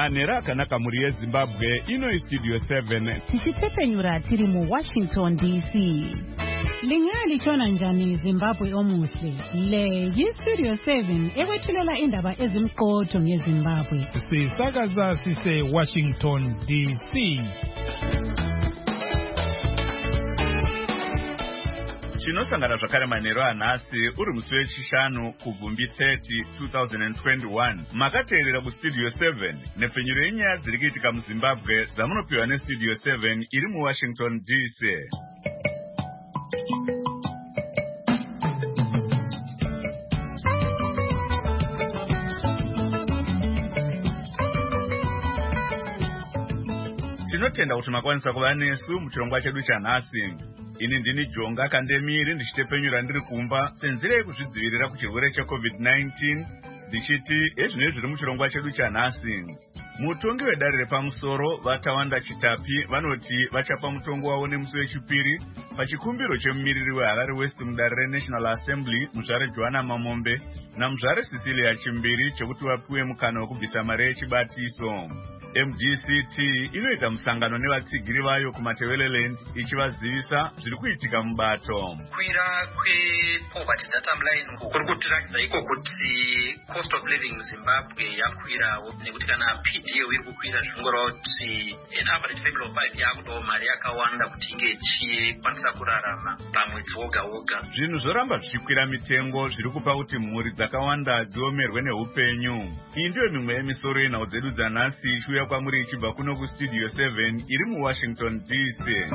manhero akanaka muri yeZimbabwe. Ino Studio 7 tichitepenyura tiri mu Washington DC. Lingali chona njani Zimbabwe omuhle. Le Studio 7 ekwethulela indaba ezimqotho ngeZimbabwe. Sisakaza sise Washington DC. Chinosangana zvakare manhero anhasi uri musi wechishanu kubvumbi 30 2021. Makateerera kuStudio 7 nepfenyuro yenyaya dziri kuitika muZimbabwe dzamunopiwa neStudio 7 iri muWashington DC. Tinotenda kuti makwanisa kuva nesu muchirongwa chedu chanhasi. Ini ndini Jonga Kandemiri ndichitepenyura ndiri kumba senzira yekuzvidzivirira kuchirwere cheCovid-19 ndichiti ezvinezvi zviri muchirongwa chedu chanhasi. Mutongi wedare repamusoro Vatawanda Chitapi vanoti vachapa mutongo wavo nemusi wechipiri pachikumbiro chemumiriri weHarare West mudare reNational Assembly muzvare Joanna Mamombe namuzvare Cecilia Chimbiri chekuti vapiwe mukana wekubvisa mari yechibatiso. MDCT inoita musangano nevatsigiri vayo kuMatebeleland ichivazivisa zviri kuitika mubato. Kwira kwepoverty data line kuri kutirakidza iko kuti cost of living muZimbabwe yakwirawo nekuti kana PDO iri kukwira zvingoreva kuti an average family of 5 yakudawo mari yakawanda kuti inge ichikwanisa kurarama pamwedzi woga woga. Zvinhu zvoramba zvichikwira mitengo zviri kupa kuti mhuri dzakawanda dziomerwe neupenyu. Iyi ndiyo mimwe yemisoro yenhau dzedu dzanhasi ichiuya kwamuri ichibva kuno kuStudio 7 iri muWashington DC.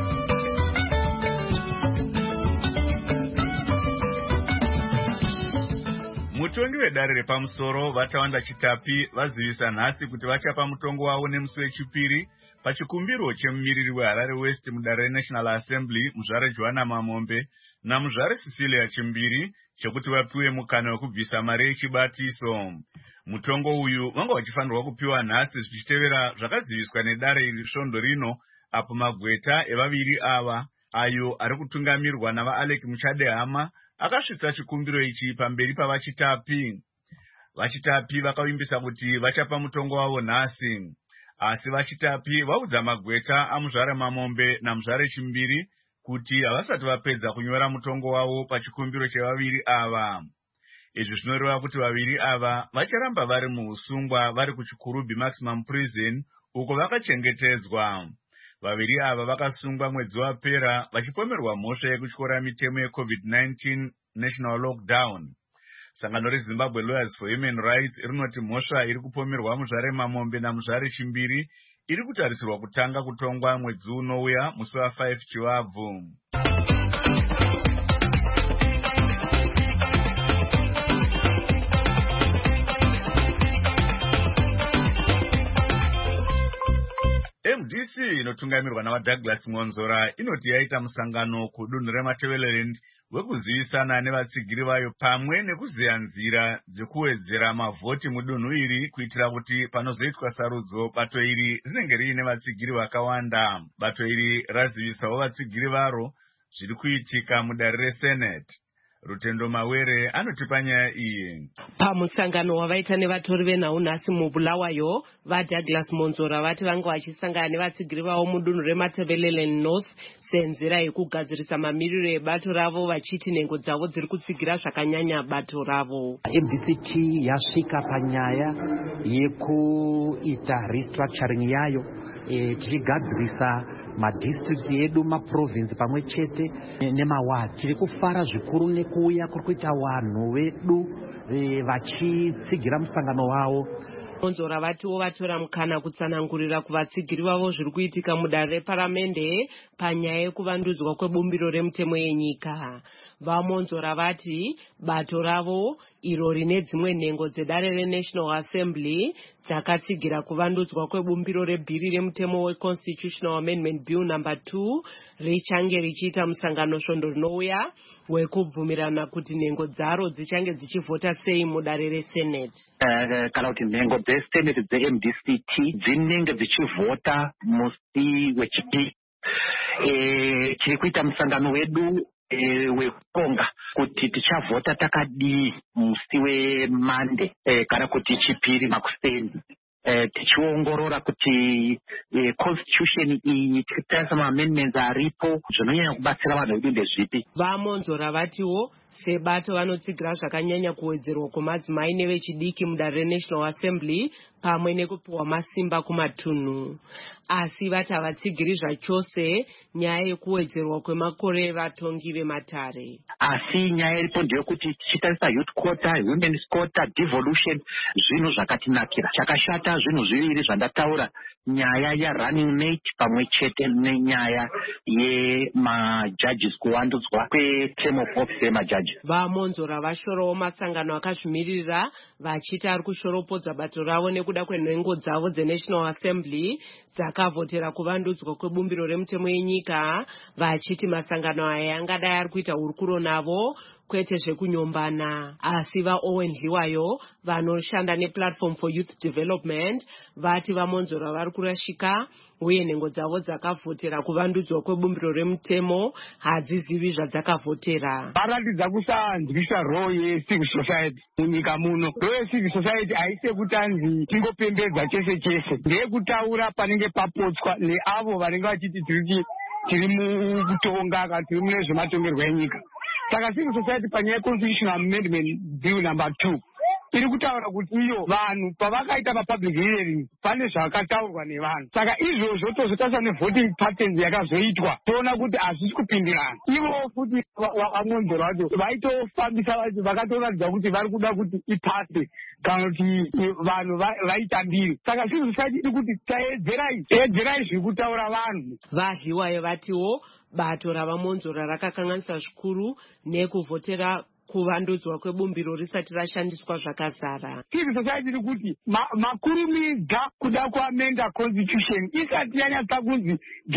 Mutongi wedare repamusoro Vatawanda Chitapi vazivisa nhasi kuti vachapa mutongo wavo nemusi wechipiri pachikumbiro chemumiriri weHarare West mudare reNational Assembly muzvare Joanna Mamombe namuzvare Cecilia Chimbiri chekuti vapiwe mukana wekubvisa mari yechibatiso. Mutongo uyu vanga vachifanirwa kupiwa nhasi zvichitevera zvakaziviswa nedare iri svondo rino apo magweta evaviri ava ayo ari kutungamirwa navaAlec Muchadehama akasvitsa chikumbiro ichi pamberi pavachitapi. Vachitapi vakavimbisa kuti vachapa mutongo wavo nhasi, asi vachitapi vaudza magweta amuzvare Mamombe namuzvare Chimbiri kuti havasati vapedza kunyora mutongo wavo pachikumbiro chevaviri ava. Izvi zvinoreva kuti vaviri ava vacharamba vari muusungwa vari kuChikurubi Maximum Prison uko vakachengetedzwa. Vaviri ava vakasungwa mwedzi wapera vachipomerwa mhosva yekutyora mitemo yeCovid-19 national lockdown. Sangano reZimbabwe Lawyers for Human Rights rinoti mhosva iri kupomerwa muzvare Mamombe namuzvare Chimbiri iri kutarisirwa kutanga kutongwa mwedzi unouya musi wa5 Chivabvu. MDC inotungamirwa navaDouglas Ngonzora inoti yaita musangano kudunhu reMatebeleland wekuzivisana nevatsigiri vayo pamwe nekuziya nzira dzekuwedzera mavhoti mudunhu iri kuitira kuti panozoitwa sarudzo bato iri rinenge riine vatsigiri vakawanda. Bato iri razivisawo vatsigiri varo zviri kuitika mudare reSenate. Rutendo Mawere anotipa nyaya iyi. Pamusangano wavaita nevatori venhau nhasi muBulawayo, vaDouglas Monzora vati vanga vachisangana nevatsigiri vavo mudunhu reMatebeleland North senzira yekugadzirisa mamiriro ebato ravo vachiti nhengo dzavo dziri kutsigira zvakanyanya bato ravo. MDCT yasvika panyaya yekuita restructuring yayo tichigadzirisa madistrict edu maprovince pamwe chete nemaward. Tiri kufara zvikuru nekuuya kuri kuita vanhu vedu vachitsigira musangano wavo. Monzora vatiwo vatora mukana kutsanangurira kuvatsigiri vavo zviri kuitika mudare reparamende panyaya yekuvandudzwa kwebumbiro remutemo yenyika. VaMonzora vati bato ravo iro rine dzimwe nhengo dzedare reNational Assembly dzakatsigira kuvandudzwa kwebumbiro rebhiri remutemo weConstitutional Amendment Bill No. 2 richange richiita musangano svondo rinouya wekubvumirana kuti nhengo dzaro dzichange dzichivhota sei mudare reSenate. Kana kuti nhengo dzeSenate dzeMDCT dzinenge dzichivhota musi wechipiri. Tiri kuita musangano wedu wekonga kuti tichavhota takadii musi weMande kana kuti chipiri makuseni. tichiongorora kuti constitution iyi tichitarisa maamendments aripo zvinonyanya kubatsira vanhu vedu ndezvipi. Vamonzora vatiwo sebato vanotsigira zvakanyanya kuwedzerwa kwemadzimai nevechidiki mudare reNational Assembly pamwe nekupiwa masimba kumatunhu, asi vati havatsigiri zvachose nyaya yekuwedzerwa kwemakore vatongi vematare. Asi nyaya iripo ndeyekuti tichitarisa youth quota, women's quota, devolution, zvinhu zvakatinakira. Chakashata zvinhu zviviri zvandataura, nyaya yarunning mate pamwe chete nenyaya yemajudges kuvandudzwa kweterm of office yemajudges. Vamonzora vashorawo masangano akazvimirira vachiti ari kushoropodza bato ravo nekuda kwenhengo dzavo dzeNational Assembly dzakavhotera kuvandudzwa kwebumbiro remutemo yenyika, vachiti masangano aya angadai ari kuita hurukuro navo kwete zvekunyombana. Asi vaOwen Dliwayo vanoshanda nePlatform for Youth Development vati vamonzora vari kurashika uye nhengo dzavo dzakavhotera kuvandudzwa kwebumbiro remutemo hadzizivi zvadzakavhotera. Varatidza kusanzwisa role yecivil society munyika muno. Role yecivil society haisi yekutanzi tingopembedza chese chese, ndeyekutaura panenge papotswa neavo vanenge vachiti tiri mukutonga kana tiri mune zvematongerwo enyika. Saka civil society panyaya constitutional amendment bill number 2 iri kutaura kuti iyo vanhu pavakaita mapublic hearing pane zvakataurwa nevanhu. Saka izvozvo tozotarisa nevoting patterns yakazoitwa toona kuti hazvisi kupindirana. Ivo futi vamonzora vacho vaitofambisa vakatoratidza kuti vari kuda kuti ipase kana kuti vanhu vaitambire. Saka civil society iri kuti taedzerai zviri kutaura vanhu. Vadliwayo vatiwo bato ravamonzora rakakanganisa zvikuru nekuvhotera kuvandudzwa kwebumbiro risati rashandiswa zvakazara. Civil society iri kuti makurumidza kuda kuamenda constitution isati yanyatsa kunzi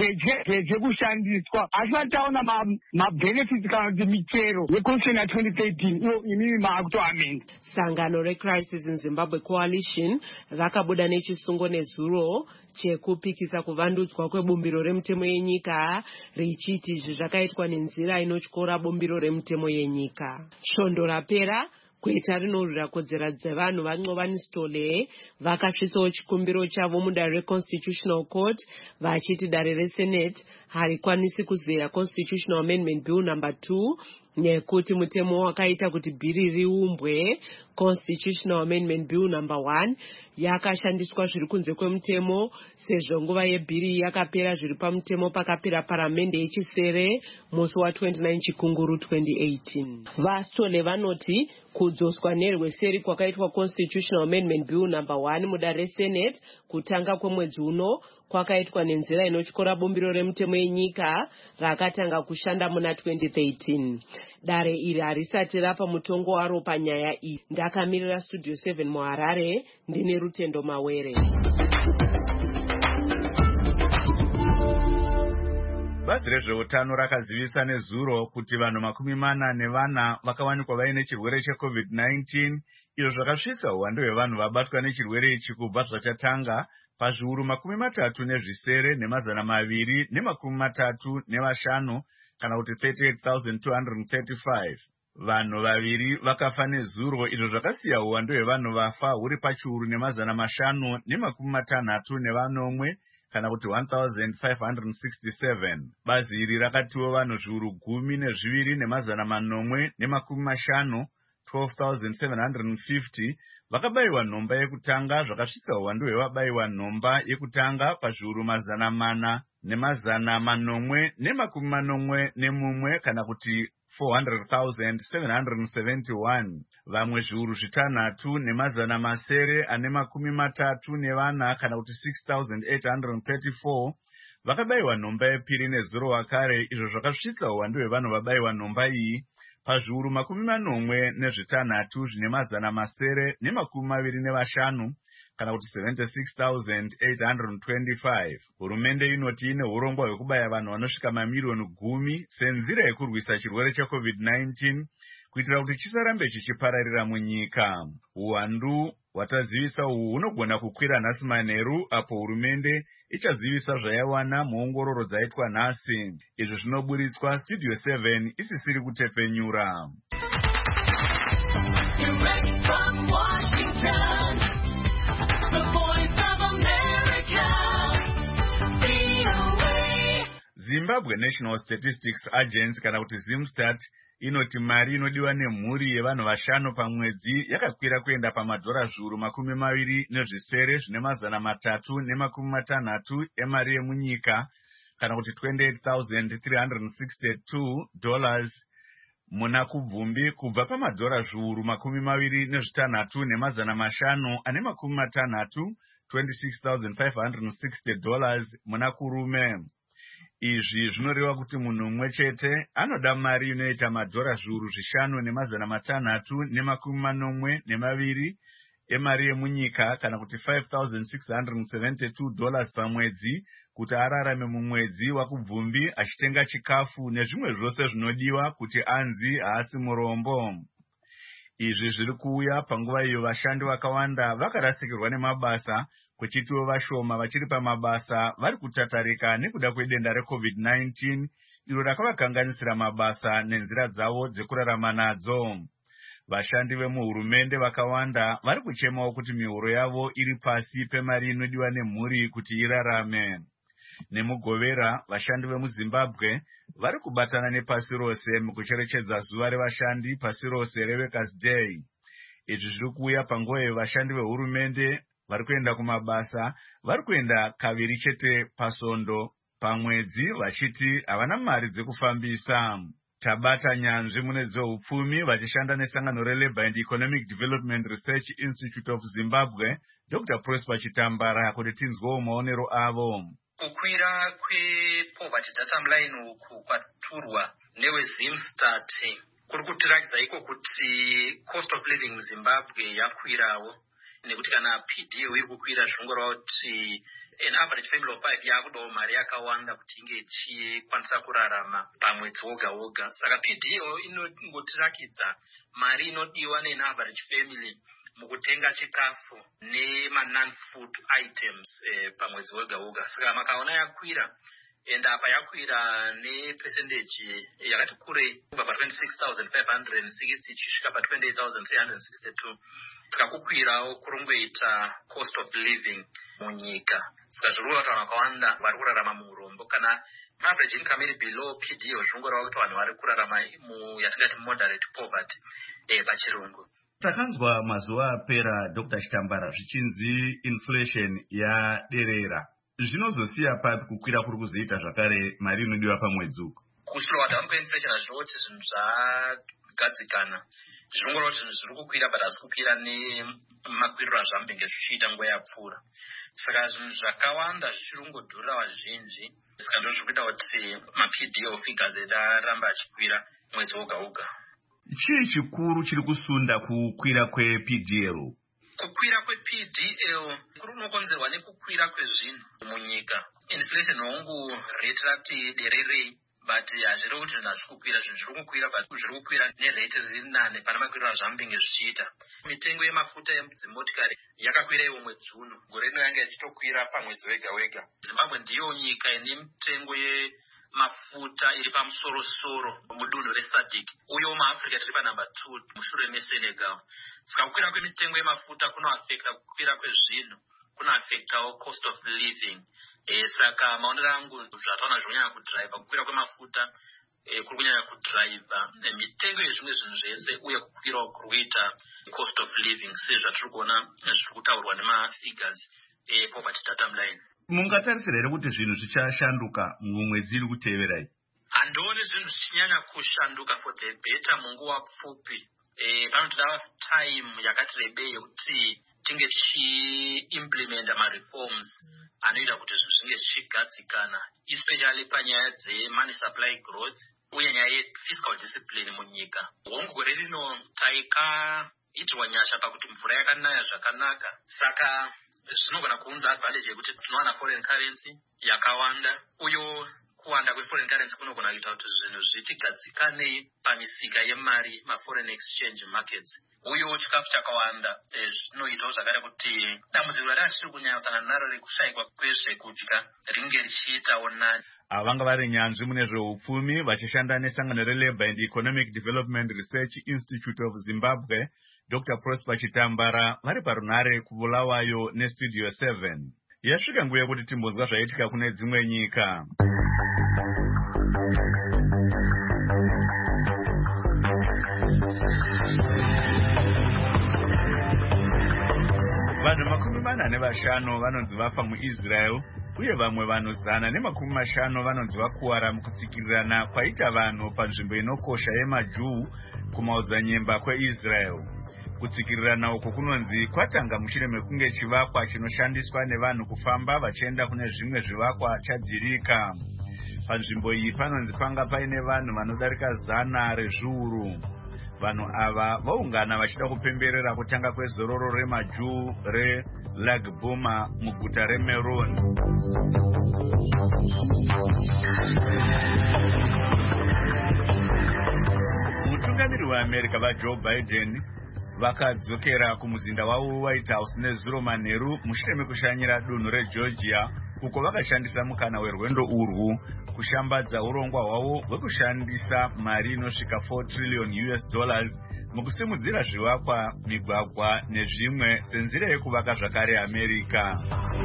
geje kushandiswa. Asi taona mabenefits kana kuti michero yeconstitution ya 2013 iyo imimi maakutoamenda. Sangano reCrisis in Zimbabwe Coalition rakabuda nechisungo nezuro chekupikisa kuvandudzwa kwebumbiro remutemo yenyika richiti izvi zvakaitwa nenzira inotyora bumbiro remutemo yenyika. Svondo rapera kweta rinorwira kodzero dzevanhu vaNcovani Stole vakasvitsawo chikumbiro chavo mudare reConstitutional Court vachiti dare reSenate harikwanisi kuzeya Constitutional Amendment Bill number 2 nekuti mutemo wakaita kuti bhiri riumbwe Constitutional Amendment Bill number 1 yakashandiswa zviri kunze kwemutemo sezvo nguva yebhiri yakapera zviri pamutemo pakapera paramende yechisere musi wa29 Chikunguru 2018. VaStole vanoti kudzoswa nerweseri kwakaitwa Constitutional Amendment Bill number 1 mudare reSenate kutanga kwemwedzi uno kwakaitwa nenzira inotyora bumbiro remutemo yenyika rakatanga kushanda muna 2013. Dare iri harisati rapa mutongo waro panyaya iyi. Ndakamirira Studio 7 muHarare ndine Rutendo Mawere. Bazi rezveutano rakazivisa nezuro kuti vanhu 44 vakawanikwa vaine chirwere cheCovid-19, izvo zvakasvitsa uwandu hwevanhu vabatwa nechirwere ichi kubva zvachatanga pazviuru 37 nemazana 235 kana kuti 38,235. Vanhu vaviri vakafa nezuro, izvo zvakasiya uwandu hwevanhu vafa huri pachiuru nemazana 563 kana kuti 1,567. Bazi iri rakatiwo vanhu zviuru 12 nemazana 850 12,750 vakabayiwa nhomba yekutanga, zvakasvitsa uwandu hwevabayiwa nhomba yekutanga pazviuru 400 nemazana 891 kana kuti 400,771. Vamwe zviuru 6 nemazana 934 kana kuti 6,834 vakabayiwa nhomba yepiri nezuro wakare, izvo zvakasvitsa uwandu hwevanhu vabayiwa nhomba iyi pazviuru 86 nemazana 925 kana kuti 76,825. Hurumende inoti ine urongwa hwekubaya vanhu vanosvika mamiliyoni 10 senzira yekurwisa chirwere cheCovid-19 kuitira kuti chisarambe chichipararira munyika. Uwandu hwatazivisa uhu hunogona kukwira nhasi manheru apo hurumende ichazivisa zvayawana muongororo dzaitwa nhasi. Izvo zvinoburitswa Studio 7 isisiri kutefenyura. Direct from Washington, the voice Zimbabwe National Statistics Agency kana kuti Zimstat inoti mari inodiwa nemhuri yevanhu vashanu pamwedzi yakakwira kuenda pamadhora zviuru 20,360 emari yemunyika kana kuti $28,362 muna kubvumbi kubva pamadhora zviuru 26,560 $26,560 muna kurume. Izvi zvinoreva kuti munhu mumwe chete anoda mari inoita madhora zviuru 5,642 emari yemunyika kana kuti $5,672 pamwedzi kuti ararame mumwedzi wakubvumbi achitenga chikafu nezvimwe zvose zvinodiwa kuti anzi haasi murombo. Izvi zviri kuuya panguva iyo vashandi vakawanda vakarasikirwa nemabasa kuchitiwo vashoma vachiri pamabasa vari kutatarika nekuda kwedenda reCovid-19 iro rakavakanganisira mabasa nenzira dzavo dzekurarama nadzo. Vashandi vemuhurumende vakawanda vari kuchemawo kuti mihoro yavo iri pasi pemari inodiwa nemhuri kuti irarame. Nemugovera, vashandi vemuZimbabwe vari kubatana nepasi rose mukucherechedza zuva revashandi pasi rose reWorkers' Day. Izvi zviri kuuya panguva yevashandi vehurumende vari kuenda kumabasa vari kuenda kaviri chete pasondo pamwedzi vachiti havana mari dzekufambisa. Tabata nyanzvi mune dzehupfumi vachishanda nesangano reLabour and Economic Development Research Institute of Zimbabwe, Dr. Prosper Chitambara, kuti tinzwewo maonero avo. Kukwira kwepoverty data line uku kwaturwa neweZimstat kuri kutirakidza iko kuti cost of living muZimbabwe yakwirawo, nekuti kana PDO iri kukwira zvinongoreva kuti an average family of 5 yakudawo mari yakawanda kuti inge ichikwanisa kurarama pamwedzi woga woga. Saka PDO inongotirakidza mari inodiwa nean average family mukutenga chikafu nema-non-food items pamwedzi woga woga. Saka makaona yakwira, and apa yakwira nepercentage yakati kurei kubva pa26,560 ichisvika pa28,362. Saka kukwirawo kurongoita cost of living munyika. Saka zvirikuva kuti vanhu vakawanda vari kurarama muurombo. Kana average income iri below PDO zvinongoreva kuti vanhu vari kurarama yatingati moderate poverty pachirungu. Takanzwa mazuva apera Dr. Chitambara zvichinzi inflation yaderera. Zvinozosiya papi kukwira kuri kuzoita zvakare mari inodiwa pamwedzi uku? Kusvika dhamba kweinflation hazvinoti zvinhu zvagadzikana. Zvinongoreva kuti zvinhu zviri kukwira but hazisi kukwira nemakwiriro azvambenge zvichiita nguva yapfuura. Saka zvinhu zvakawanda zvichiri kungodhurira vazhinji. Saka ndo zviri kuita kuti maPDO figures edu aramba achikwira mwedzi woga woga. Chii chikuru chiri kusunda kukwira kwePDL? Kukwira kwePDL kuri kunokonzerwa nekukwira kwezvinhu munyika. Inflation hongu rate rati dererei, but hazviri kuti zvinhu hazviri kukwira. Zvinhu zviri kukwira but zviri kukwira nerate riri nane pana makwiriro azvambenge zvichiita. Mitengo yemafuta dzimotikari yakakwira iwo mwedzi uno. Gore rino yanga ichitokwira pamwedzi wega wega. Zimbabwe ndiyo nyika ine mitengo mafuta iri pamusoro-soro mudunhu reSADC. Uyo muAfrica tiri panumber 2 mushure meSenegal. Saka kukwira kwemitengo yemafuta kunoaffecta kukwira kwezvinhu, kunoaffectawo cost of living. Saka maonero angu zvataona zvonyanya kudhiraivha kukwira kwemafuta kuri kunyanya kudhiraivha mitengo yezvimwe zvinhu zvese uye kukwirawo kuri kuita cost of living sezvatiri kuona zviri kutaurwa nemafigures poverty data line. Mungatarisira here kuti zvinhu zvichashanduka mumwedzi iri kuteverai? Handioni zvinhu zvichinyanya kushanduka for the better munguva pfupi. Panotoda time yakati rebei yekuti tinge tichiimplementa mareforms anoita kuti zvinhu zvinge zvichigadzikana, especially panyaya dzemoney supply growth uye nyaya yefiscal discipline munyika. Hongu gore rino taikaitirwa nyasha pakuti mvura yakanaya zvakanaka. Saka zvinogona kuunza advantage yekuti tinowana foreign currency yakawanda. Uyo kuwanda kweforeign currency kunogona kuita kuti zvinhu zvichigadzikanei pamisika yemari, maforeign exchange markets. Uyo chikafu chakawanda zvinoitawo zvakare kuti dambudziko ratiri kunyanyisana naro rekushayikwa kwezvekudya ringe richiitawo nani. Ava vanga vari nyanzvi mune zvehupfumi vachishanda nesangano reLabour and Economic Development Research Institute of Zimbabwe, Dr. Prosper Chitambara, vari parunhare kuBulawayo neStudio 7. Yasvika nguva yekuti timbonzwa zvaitika kune dzimwe nyika. Vanhu 45 vanonzi vafa muIsrael uye vamwe vanhu 150 vanonzi vakuwara mukutsikirirana kwaita vanhu panzvimbo inokosha yemaJuu kumaodzanyemba kweIsrael. Kutsikirirana uku kunonzi kwatanga mushure mekunge chivakwa chinoshandiswa nevanhu kufamba vachienda kune zvimwe zvivakwa chadzirika. Panzvimbo iyi panonzi panga paine vanhu vanodarika 100 rezviuru. Vanhu ava vaungana vachida kupemberera kutanga kwezororo remaJuu reLag Boma muguta reMeron. Mutungamiri weAmerica vaJoe Biden vakadzokera kumuzinda wavo weWhite House nezuro manheru mushure mekushanyira dunhu reGeorgia, uko vakashandisa mukana werwendo urwu kushambadza urongwa hwavo hwekushandisa mari inosvika $4 trillion mukusimudzira zvivakwa, migwagwa nezvimwe senzira yekuvaka zvakare America.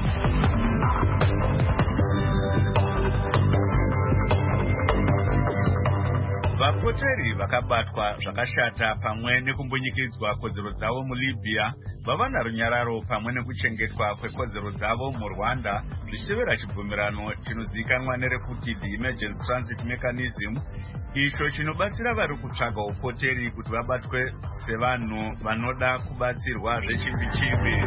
Vapoteri vakabatwa zvakashata pamwe nekumbunyikidzwa kodzero dzavo muLibya vavana runyararo pamwe nekuchengetwa kwekodzero dzavo muRwanda zvichitevera chibvumirano chinozivikanwa nerekuti The Emergency Transit Mechanism, icho chinobatsira vari kutsvaga upoteri kuti vabatwe sevanhu vanoda kubatsirwa zvechimbi-chimbi.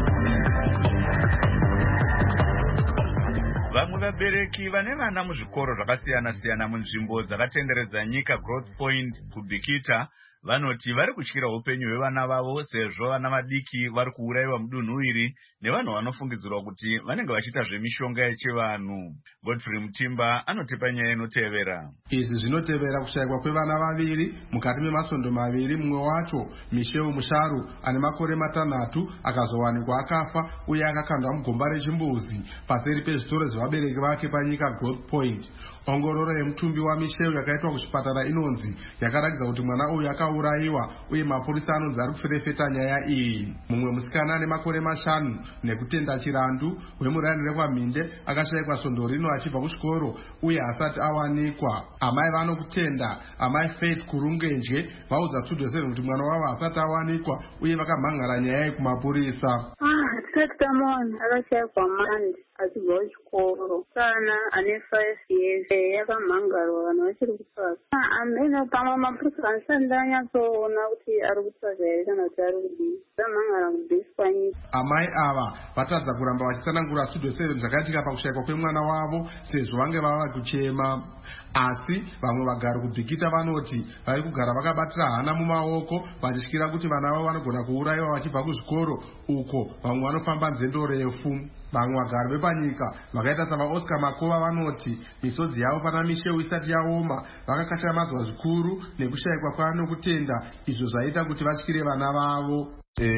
Vamwe vabereki vane vana muzvikoro zvakasiyana-siyana munzvimbo dzakatenderedza nyika Growth Point kuBikita vanoti vari kutyira upenyu hwevana vavo sezvo vana vadiki vari kuurayiwa mudunhu iri nevanhu vanofungidzirwa kuti vanenge vachiita zvemishonga yechivanhu. Godfrey Mutimba anotipa nyaya inotevera. Izvi zvinotevera kushayikwa kwevana vaviri mukati memasvondo maviri, mumwe wacho Michelle Musharu ane makore 6 akazowanikwa akafa uye akakandwa mugomba rechimbuzi paseri pezvitoro zvevabereki vake panyika Growth Point. Ongororo yemutumbi waMichelle yakaitwa kuchipatara inonzi yakaratidza kuti mwana uyu akaurayiwa uye mapurisa anonzi ari kuferefeta nyaya iyi. Mumwe musikana ane makore 5 nekutenda chirandu wemurani rekwaMhinde akashayikwa svondo rino achibva kuchikoro uye asati awanikwa. Amai vanokutenda amai Faith Kurungenje vaudza Studio 7 kuti mwana wavo asati awanikwa uye vakamhangara nyaya iyi kumapurisa. Tatamon akashayikwa mandi achibva kuchikoro. Kana ane 5 years yakamhangarwa vanhu vachiri kutsvaga. Amene pamwe mapurisa asati anyatsoona kuti ari kutsvaga here kana kuti ari kudii. Zamhangara kubviswa nyika. Amai ava vatadza kuramba vachitsanangura Studio 7 zvakaitika pakushayikwa kwemwana wavo sezvo vange vava kuchema. Asi vamwe vagari kuBikita vanoti vari kugara vakabatira hana mumaoko vachityira kuti vana vavo vanogona kuurayiwa vachibva kuzvikoro uko vamwe vanofamba nzendo refu. Vamwe vagari vepanyika vakaita savaOscar Makova vanoti misodzi yavo pana Michelle isati yaoma vakakashamadzwa zvikuru nekushayikwa kwaanokutenda, izvo zvaita kuti vatyire vana vavo.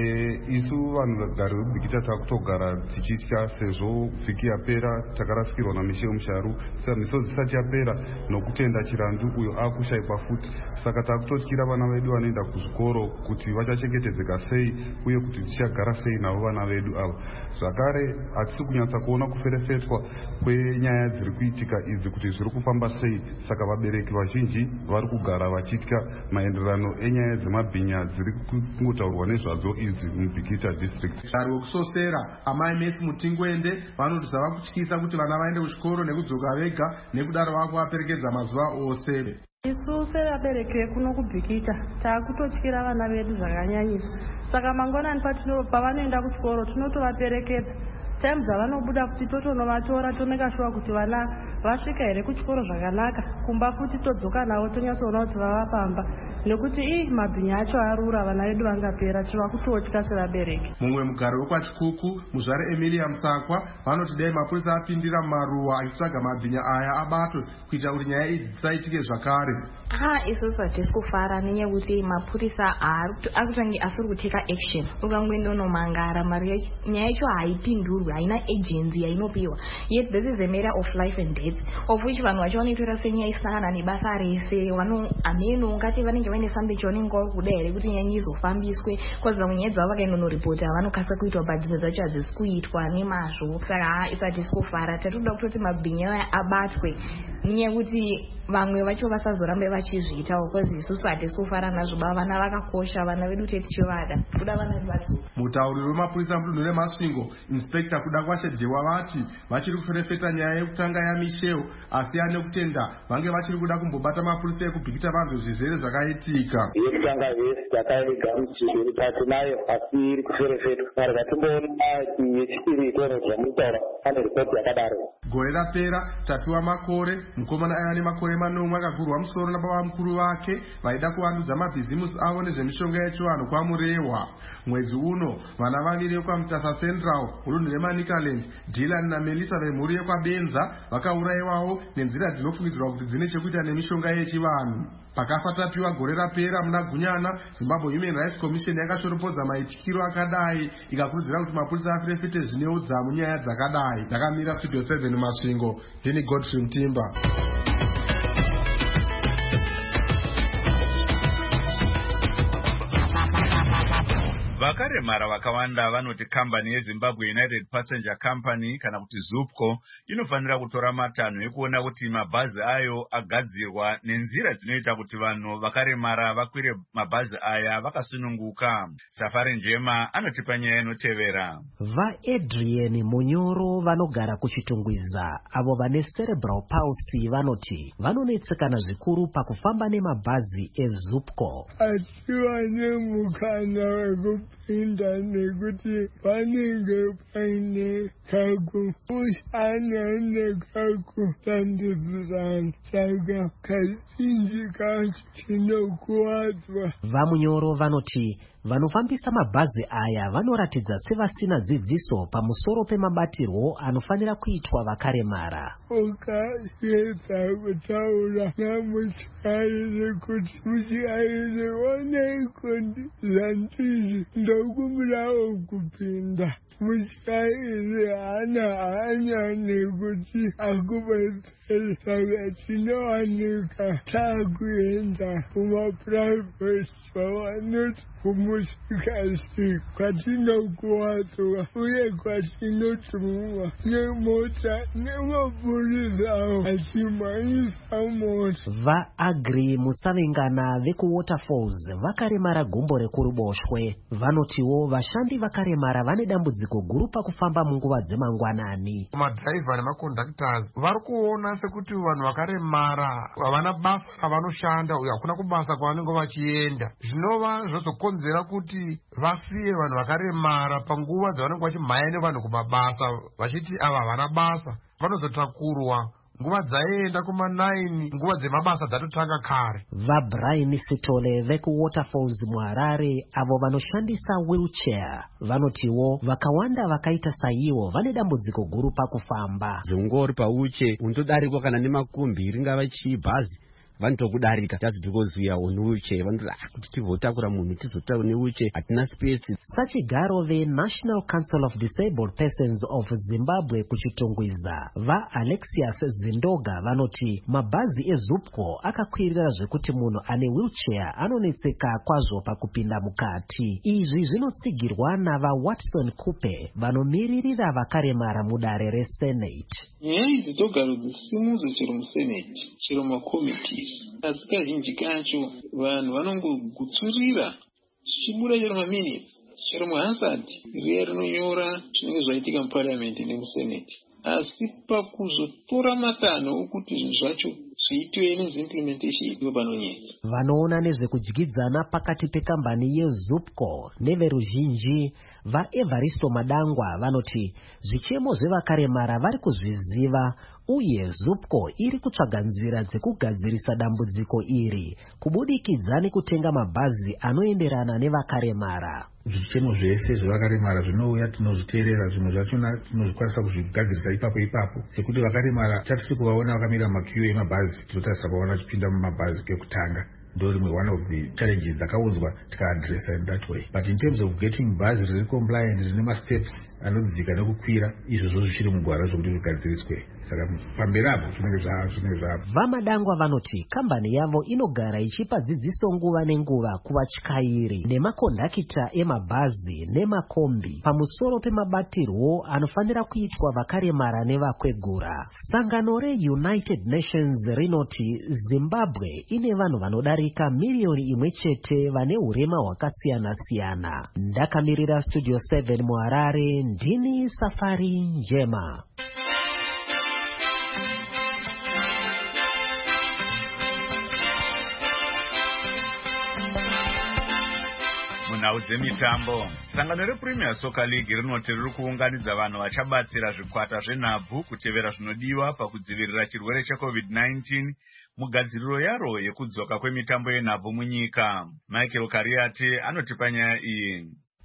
Isu vanhu vagari veBikita takutogara tichitya sezvo vhiki yapera takarasikirwa naMichelle Musharu, misodzi isati yapera nokutenda chirandu uyo akushayikwa futi. Saka takutotyira vana vedu vanoenda kuzvikoro kuti vachachengetedzeka sei uye kuti tichagara sei navo vana vedu ava. Zvakare hatisi kunyatsa kuona kuferefetwa kwenyaya dziri kuitika idzi kuti zviri kufamba sei, saka vabereki vazhinji vari kugara vachitya maenderano enyaya dzemabhinya dziri kungotaurwa nezvadzo idzi muBikita district. Ari wekusosera amai Messi Mutingwende vanoti zvava kutyisa kuti vana vaende kuchikoro nekudzoka vega nekudaro vakuvaperekedza mazuva ose. Isu sevabereki vekuno kuBikita takutotyira vana vedu zvakanyanyisa. Saka mangwanani pavanoenda kuchikoro tinotovaperekedza. Time dzavanobuda kuti totonovatora tomeka sure kuti vana vasvika here kuchikoro zvakanaka. Kumba futi todzoka navo tonyatsoona kuti vavapamba. Nekuti mabhinya acho arura vana vedu vangapera tova kutotya sevabereki. Mumwe mugari wekwachikuku muzvare Emilia Musakwa vanoti dai mapurisa apindira mumaruwa achitsvaga mabhinya aya abatwe kuita kuti nyaya idzi dzisaitike zvakare. Isusu hatisi kufara nenyaya yekuti mapurisa akutange asiri kuteka action. Ukangoenda unomangara mari nyaya yacho haipindurwi, haina agency yainopiwa. Yet this is a matter of life and death, of which vanhu vacho vanoitora senyaya isangana nebasa rese. Ameno ungati vanenge vaine sambe chionenga uri kuda here kuti nyaya izofambiswe, because vamwe nyaya dzavo vakaindonoripota vanokasa kuitwa but dzimwe dzacho hadzisi kuitwa nemazvo. Saka isati sikufara tatoda kutoti mabhinya aya abatwe nenyaya yekuti vamwe vacho vasazorambe vachizviitawo kozi isusu hatisi kufara nazvo vana vakakosha vana vedu tetichovada kuda vana vedu. Mutauriri wemapurisa mudunhu reMasvingo Inspector kuda kwacho Dewa vati vachiri kuferefeta nyaya yekutanga yaMichelle asi ane kutenda vange vachiri kuda kumbobata mapurisa ekubhikita vanhu zvizere zvakaitika. Yekutanga vhesi takaigamuchizviri pati nayo asi iri kuferefetwa saka timboona yechipiri itono zvamutaura ane ripoti yakadaro. Gore rapera Tapiwa Makore mukomana ane makore 9 akagurwa musoro nababa mukuru vake vaida kuvandudza mabhizimusi avo nezvemishonga yechivanhu kwaMurehwa. Mwedzi uno vana vaviri vekwaMutasa Central mudunhu reManicaland, Dylan naMelissa vemhuri yekwaBenza vakaurayiwawo nenzira dzinofungidzirwa kuti dzine chekuita nemishonga yechivanhu. Pakafa Tapiwa gore rapera muna Gunyana, Zimbabwe Human Rights Commission yakashoropodza maitikiro akadai ikakurudzira kuti mapurisa aferefete zvine udzamu nyaya dzakadai. Ndakamira Studio 7 Masvingo, ndini Godfrey Mtimba. Vakaremara vakawanda vanoti kambani yeZimbabwe United Passenger Company kana kuti ZUPCO inofanira kutora matanho ekuona kuti mabhazi ayo agadzirwa nenzira dzinoita kuti vanhu vakaremara vakwire mabhazi aya vakasununguka. Safari Njema anotipa nyaya inotevera. VaAdrian Munyoro vanogara kuchitungwiza avo vane cerebral palsy vanoti vanonetsekana zvikuru pakufamba nemabhazi eZUPCO. Atiwane mukana wekupinda nekuti panenge paine kakupushana nekakutandidzirana saka kazhinji kacho tinokuwadzwa. VaMunyoro vanoti vanofambisa mabhazi aya vanoratidza sevasina dzidziso pamusoro pemabatirwo anofanira kuitwa vakaremara. Ukaedza kutaura namuchairi kuti muchairi oneiko zvandizvi ndokumirawo kupinda, muchairi hanya nekuti akubetsere saka tinowanika takuenda kumaprivate vavanoti kumusikazi kwatinokuwadzwa uye kwatinotumwa nemota nemapurisawo achimhanyisa mota. VaAgri Musavengana vekuWaterfalls vakaremara gumbo rekuruboshwe vanotiwo vashandi vakaremara vane dambudziko guru pakufamba munguva dzemangwanani. Madhiraivha nemaconductors vari kuona sekuti vanhu vakaremara havana basa ravanoshanda uye hakuna kubasa kwavanenge vachienda, zvinova zvozokonzera kuti vasiye vanhu vakaremara panguva dzavanenge vachimhanya nevanhu kumabasa vachiti ava havana basa. Vanozotakurwa nguva dzaenda kuma9 nguva dzemabasa dzatotanga kare. VaBrian Sitole vekuWaterfalls muHarare avo vanoshandisa wheelchair vanotiwo vakawanda vakaita saiwo vane dambudziko guru pakufamba. Zvingori pauche untodarikwa kana nemakumbi ringava chibhazi vanotokudarika just because we are on wheelchair vanoti kuti tivotakura munhu tizotaura newheelchair hatina space. Sachigaro veNational Council of Disabled Persons of Zimbabwe kuchitungwiza vaAlexius Zindoga vanoti mabhazi eZUPCO akakwirira zvekuti munhu ane wheelchair anonetseka kwazvo pakupinda mukati. Izvi zvinotsigirwa navaWatson Kupe vanomiririra vakaremara mudare reSenate. Nyaya idzi dzogaro dzisimudzwa chero muSenate chero makomitis, asi kazhinji kacho vanhu vanongogutsurira zvichibuda chero maminutes chero muHansard riya rinonyora zvinenge zvaitika muParliament nemuSenate, asi pakuzotora matanho okuti zvinhu zvacho zviitwe nezimplementation ipo panonyetsa. Vanoona nezvekudyidzana pakati pekambani yeZUPCO neveruzhinji vaEvaristo Madangwa vanoti zvichemo zvevakaremara vari kuzviziva uye ZUPCO iri kutsvaga nzira dzekugadzirisa dambudziko iri kubudikidza nekutenga mabhazi anoenderana nevakaremara. Zvichemo zvese zvevakaremara zvinouya tinozviteerera, zvimwe zvachona tinozvikwanisa kuzvigadzirisa ipapo sekuti vakaremara chatisi kuvaona vakamira makiu emabhazi tinotarisa kuvaona vachipinda mumabhazi kekutanga. Ndorimwe one of the challenges dzakaunzwa tikaadressa in that way, but in terms of getting bhazi riri compliant rine masteps anodzika nekukwira izvozvo zvichiri mugwara zvokuti zvigadziriswe. Saka pamberi apo zvinenge zvapo. Vamadangwa vanoti kambani yavo inogara ichipa dzidziso nguva nenguva kuvatyairi nemakondakita emabhazi nemakombi pamusoro pemabatirwo anofanira kuitwa vakaremara nevakwegura. Sangano reUnited Nations rinoti Zimbabwe ine vanhu vanodarika miliyoni 1 vane urema hwakasiyana-siyana. Ndakamirira Studio 7 muHarare, ndini Safari Njema. Munhau dzemitambo, sangano rePremier Soccer League rinoti riri kuunganidza vanhu vachabatsira zvikwata zvenhabvu kutevera zvinodiwa pakudzivirira chirwere cheCovid-19 mugadziriro yaro yekudzoka kwemitambo yenhabvu munyika. Michael Kariati anotipa nyaya iyi.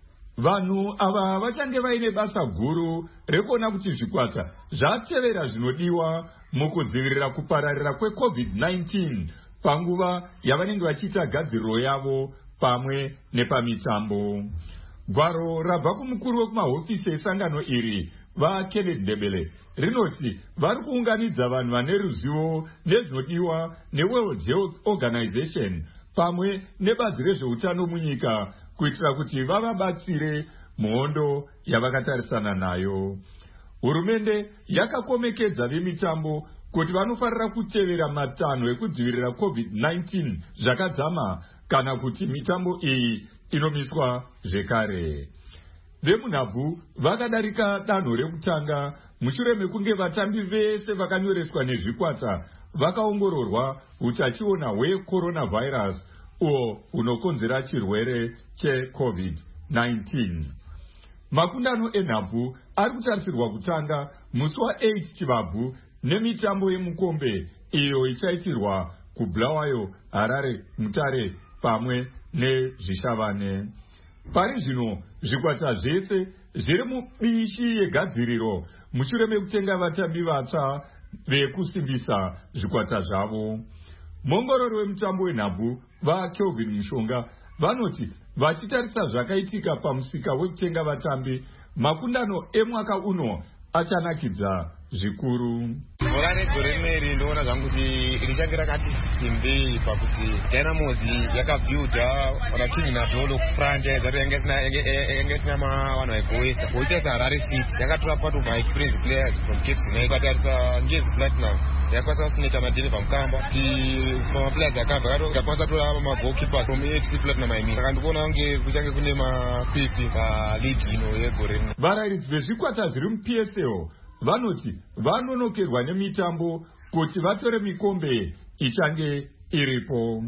Vanhu ava vachange vaine basa guru rekuona kuti zvikwata zvatevera zvinodiwa mukudzivirira kupararira kweCovid-19 panguva yavanenge vachiita gadziriro yavo pamwe nepamitambo. Gwaro rabva kumukuru wekumahofisi esangano iri vaKenneth Ndebele rinoti vari kuunganidza vanhu vane ruzivo nezvinodiwa neWorld Health Organization pamwe nebazi rezveutano munyika kuitira kuti vavabatsire muhondo yavakatarisana nayo. Hurumende yakakomekedza vemitambo kuti vanofarira kutevera matanho ekudzivirira COVID-19 zvakadzama kana kuti mitambo iyi inomiswa zvekare. Vemunhabvu vakadarika danho rekutanga mushure mekunge vatambi vese vakanyoreswa nezvikwata vakaongororwa utachiona hwecoronavirus uo unokonzera chirwere cheCovid-19. Makundano enhabvu ari kutarisirwa kutanga musi wa8 Chivabvu nemitambo yemukombe iyo ichaitirwa kuBulawayo, Harare, Mutare pamwe nezvishavane. Pari zvino zvikwata zvese zviri mubishi yegadziriro mushure mekutenga vatambi vatsva vekusimbisa zvikwata zvavo. Mongorori wemutambo wenhabvu vaKelvin Mushonga vanoti vachitarisa zvakaitika pamusika wekutenga vatambi, makundano emwaka uno achanakidza zvikuru. Bhora regore rineri ndoona zvangu kuti richange rakati simbei pakuti Dynamos yakabuilda vatimu nadolo kufront yanga isina vanhu vaikuwesa voitaisa Harare City yakatora part of my experience players from Cape Town ikatarisa Ngezi Platinum yakwanisa kusineta madini pamukamba pamaplayers akabva yakwanisa kutora magoalkeepers from AFC Platinum saka ndikuona kunge kuchange kune makwikwi paligi ino yegore rino. Varairidzi vezvikwata zviri muPSL vanoti vanonokerwa nemitambo kuti vatore mikombe ichange iripo.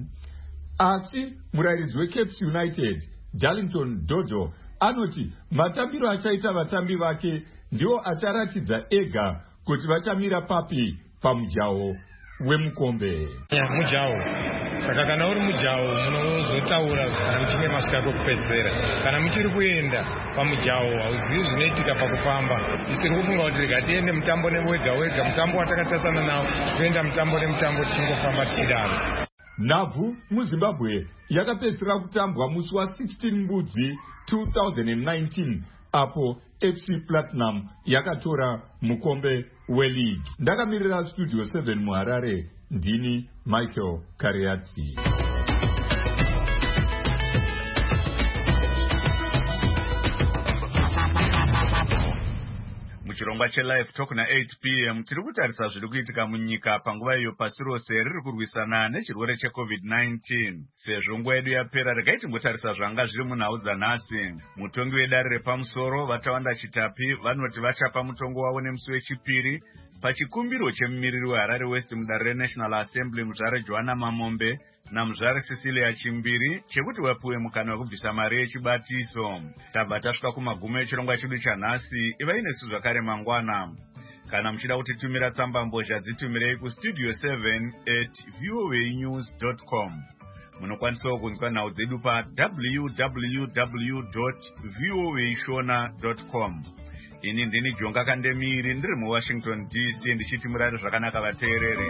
Asi murairidzi weCapes United Darlington Dodo anoti matambiro achaita vatambi vake ndiwo acharatidza ega kuti vachamira papi pamujaho wemukombe. Mujaho saka kana uri mujaho munozotaura kana muchinge masvika kwekupedzera. Kana muchiri kuenda pamujaho hauzivi zvinoitika pakufamba. Tiri kufunga kuti rega tiende mutambo wega wega, mutambo watakatasana nawo toenda mutambo nemutambo tichingofamba tichidaro. Nhabvu muZimbabwe yakapedzisira kutambwa musi wa16 Mbudzi 2019 apo FC Platinum yakatora mukombe weleague. Ndakamirira Studio 7 muHarare, ndini Michael Kariati. Muchirongwa cheLive Talk na8 PM tiri kutarisa zviri kuitika munyika panguva iyo pasi rose riri kurwisana nechirwere cheCovid-19. Sezvo nguva yedu yapera regai timbotarisa zvanga zviri munhau dzanhasi. Mutongi wedare repamusoro Vatawanda Chitapi vanoti vachapa mutongo wavo nemusi wechipiri pachikumbiro chemumiriri weHarare West mudare reNational Assembly muzvare Joanna Mamombe namuzvare Cecilia Chimbiri chekuti vapiwe mukana wekubvisa mari yechibatiso. Tabva tasvika kumagumo echirongwa chedu chanhasi. Ivai nesu zvakare mangwana. Kana muchida kutitumira tsamba mbozha dzitumirei kustudio 7@voanews.com. Munokwanisawo kunzwa nhau dzedu www.voashona.com. Ini ndini Jonga Kandemiri ndiri muWashington DC ndichiti murare zvakanaka vateereri.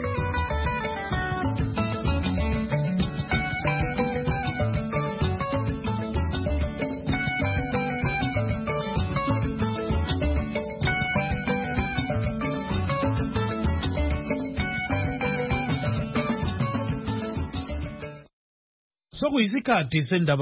sokuyisikhathi sendaba